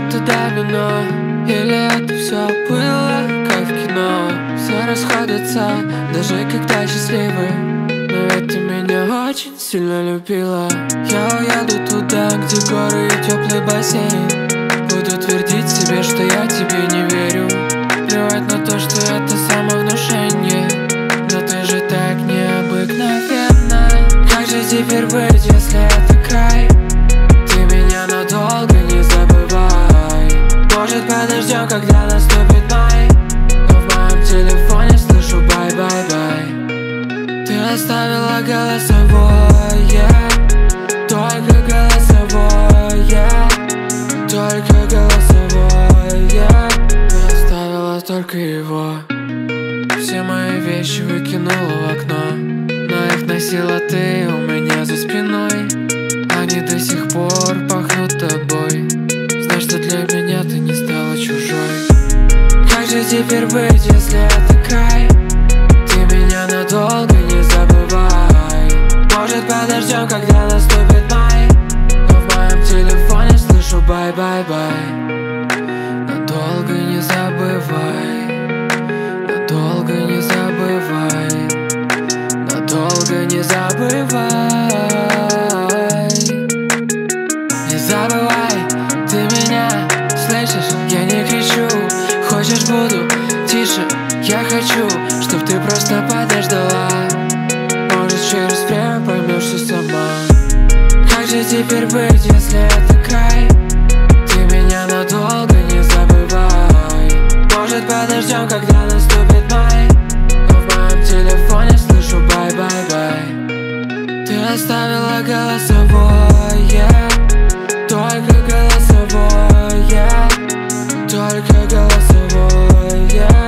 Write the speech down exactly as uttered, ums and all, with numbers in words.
это домино, или это все было как в кино? Все расходятся, даже когда счастливы. Но ведь ты меня очень сильно любила. Я уеду туда, где горы и теплый бассейн. Буду твердить себе, что я тебе не верю. Плевать на то, что это самовнушение. Но ты же так необыкновенна. Как же теперь быть, если это край? Ты меня надолго не забывай. Может, подождем, когда наступит май. Но в моем телефоне слышу бай-бай-бай. Ты оставила голосовое, только голосовое, только голосовое. Ты оставила только его. Все мои вещи выкинула в окно, но их носила ты у меня за спиной. Они до сих пор пахнут тобой. Знай, что для меня ты не стала чужой. Как же теперь быть, если это край? Ты меня надолго не забывай. Может, подождем, когда наступит май. Но в моем телефоне слышу бай-бай-бай. Надолго не забывай. Надолго не забывай. Надолго не забывай. Не забывай, ты меня слышишь? Я не кричу. Хочешь, буду тише. Я хочу, чтоб ты просто подождала. Может, через время поймешь все сама. Как же теперь быть, если это край? Ты меня надолго не забывай. Может, подождем, когда наступит май. Но в моем телефоне слышу бай-бай-бай. Ты оставила голосовое, только голосовое, только голосовое.